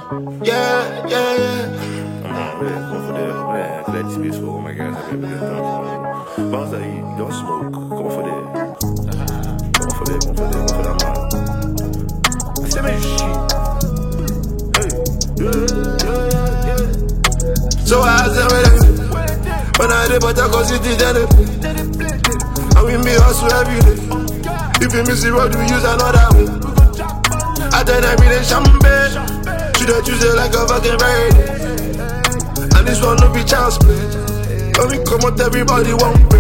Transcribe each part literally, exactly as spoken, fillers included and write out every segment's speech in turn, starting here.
Yeah, yeah, yeah. I'm not really going for that, man. For that space for all my guys. I mean, bounce that you don't smoke. Go for that. Go for that, go for that, go for that, man. I said, man, shit. Hey, yeah, yeah, yeah. So I said, when I did, but I go see the Jenny. And we me hustle every day. If you miss the road, we use another way. I tell them we the champagne. She don't choose it like a fucking Friday. And this one no be chance play. When we come out, everybody won't pay.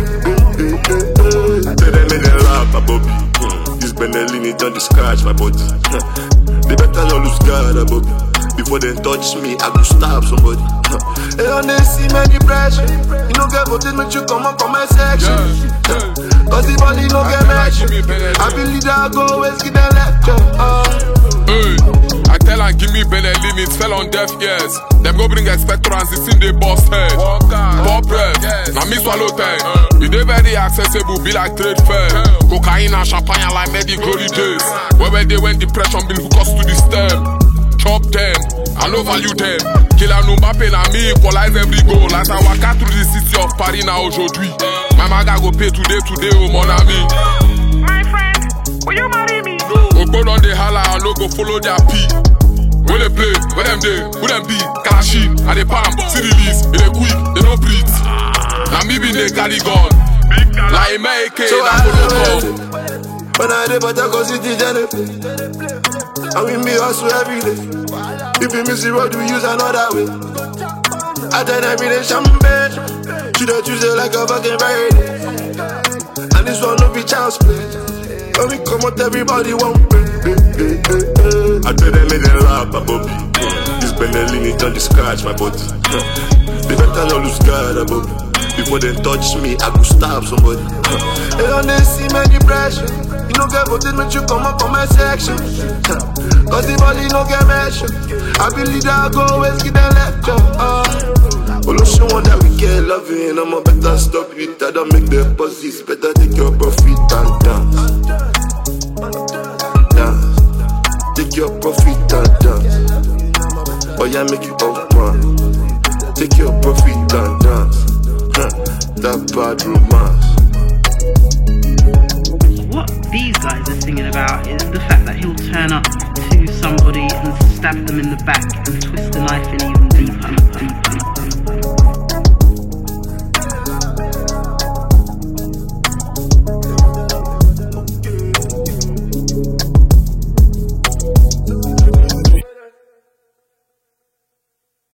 I tell them in the rap, my Bobby. This Benelli don't scratch my body. They better not lose God, Bobby. Before they touch me, I go stab somebody. They don't see many pressure. You don't get voted, but you come up on my section. Cause the body don't get measured. I believe that I go always get a lecture. Hey, I tell her give me Benelli, it fell on deaf ears. Them go bring expectorants, it's in the boss head. Pop breath, now me swallow ten. It dey very accessible, be like trade fair. Cocaine and champagne like medi glory days. Where where they went depression been hook us to the stem. Chop them, I no value them. Killer no Mbappe na me equalize every goal. As I walk out through the city of Paris now aujourd'hui. My maga go pay today, today, oh mon ami. My friend, will you marry me? Ogbon on the holla, I no go follow their pee. When they play, when them dey, who them be? Kalashi, and they palm, see release, they quick, they don't breathe. Now me be the carry gun, like make it, So I I follow said, when I did, but I go see the Jenny. And we me hustle every day. If you miss the road, we use another way. I tell them we the champagne. She don't choose it like a fucking Friday. And this one no be chance play. When we come out, everybody won't pay. I tell them in the rap, my Bobby. This Benelli don't scratch my body. They better not lose God, Bobby. Before they touch me, I go stab somebody. They don't see many pressure. You don't get voted, but you come up on my section. Cause the body no get measured. I believe that I go always get a lecture. Well, she want that we get loving. I'm a better stop it. I don't make the posits. Better take your profit and dance. Dance. Take your profit and dance. Oh yeah, make you up, man. Take your profit and dance. That bad romance. What these guys are singing about is the fact that he'll turn up to somebody and stab them in the back and twist the knife in even